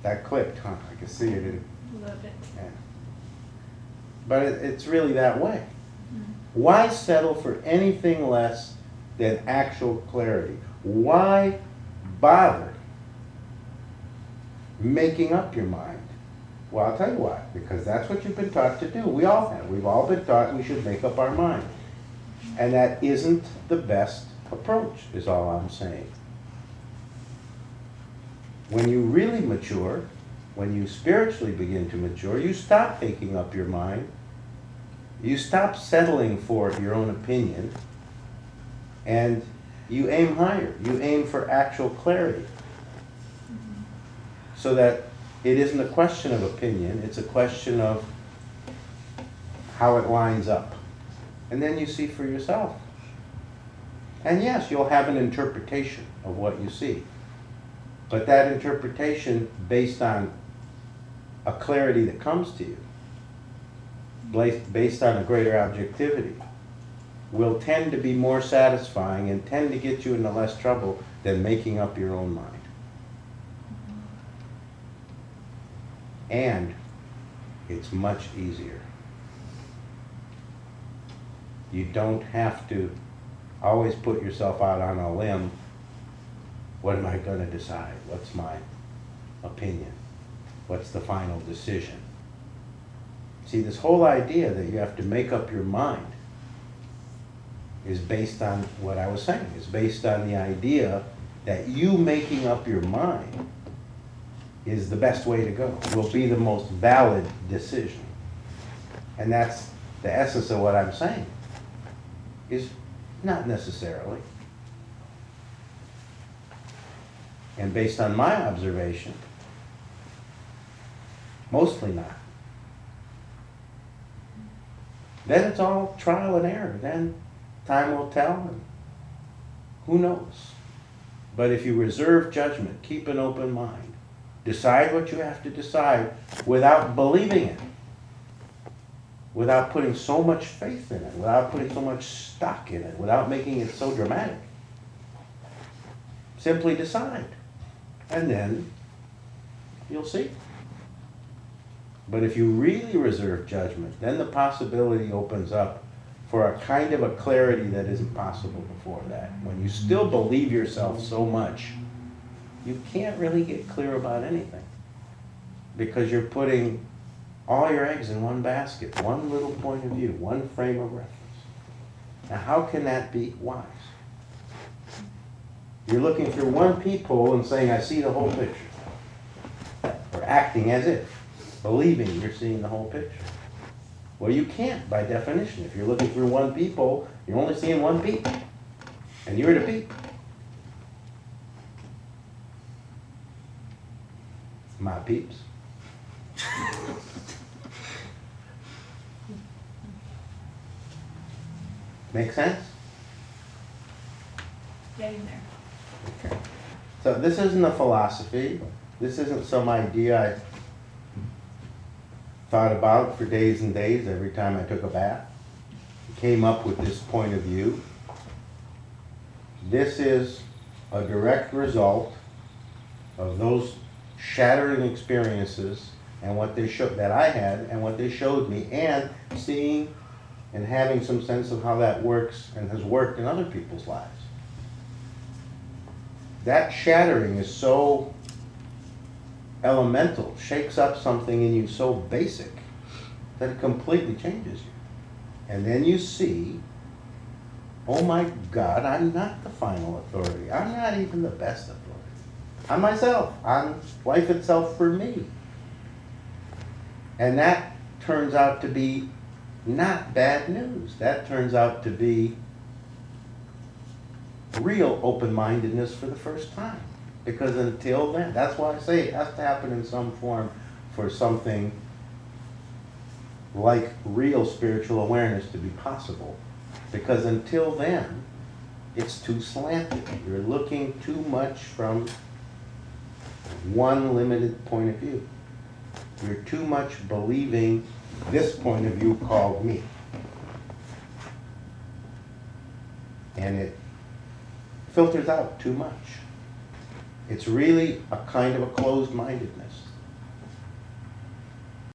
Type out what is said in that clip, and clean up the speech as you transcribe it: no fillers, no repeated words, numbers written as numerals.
That clipped, huh? I can see it in. Love it. Yeah. But it's really that way. Mm. Why settle for anything less than actual clarity? Why bother making up your mind? Well, I'll tell you why. Because that's what you've been taught to do. We all have. We've all been taught we should make up our mind. And that isn't the best approach, is all I'm saying. When you really mature, when you spiritually begin to mature, you stop making up your mind. You stop settling for your own opinion, and you aim higher. You aim for actual clarity. So that it isn't a question of opinion, it's a question of how it lines up. And then you see for yourself. And yes, you'll have an interpretation of what you see. But that interpretation, based on a clarity that comes to you, based on a greater objectivity, will tend to be more satisfying and tend to get you into less trouble than making up your own mind. And it's much easier. You don't have to always put yourself out on a limb. What am I going to decide? What's my opinion? What's the final decision? See, this whole idea that you have to make up your mind is based on what I was saying. It's based on the idea that you making up your mind is the best way to go, will be the most valid decision. And that's the essence of what I'm saying, is not necessarily. And based on my observation, mostly not. Then it's all trial and error. Then time will tell, and who knows? But if you reserve judgment, keep an open mind, decide what you have to decide without believing it, without putting so much faith in it, without putting so much stock in it, without making it so dramatic. Simply decide. And then you'll see. But if you really reserve judgment, then the possibility opens up for a kind of a clarity that isn't possible before that. When you still believe yourself so much, you can't really get clear about anything. Because you're putting all your eggs in one basket, one little point of view, one frame of reference. Now how can that be wise? You're looking through one peephole and saying, I see the whole picture. Or acting as if, believing you're seeing the whole picture. Well, you can't by definition. If you're looking through one peephole, you're only seeing one peep. And you're the peep. My peeps. Make sense? Getting there. Okay. So this isn't a philosophy. This isn't some idea I thought about for days and days every time I took a bath. Came up with this point of view. This is a direct result of those shattering experiences and what they showed that I had and what they showed me, and seeing and having some sense of how that works and has worked in other people's lives. That shattering is so elemental, shakes up something in you so basic that it completely changes you. And then you see, oh my God, I'm not the final authority. I'm not even the best authority. I'm myself. I'm life itself for me. And that turns out to be not bad news. That turns out to be real open-mindedness for the first time. Because until then, that's why I say it has to happen in some form for something like real spiritual awareness to be possible. Because until then, it's too slanted. You're looking too much from one limited point of view. You're too much believing this point of view called me. And it filters out too much. It's really a kind of a closed-mindedness.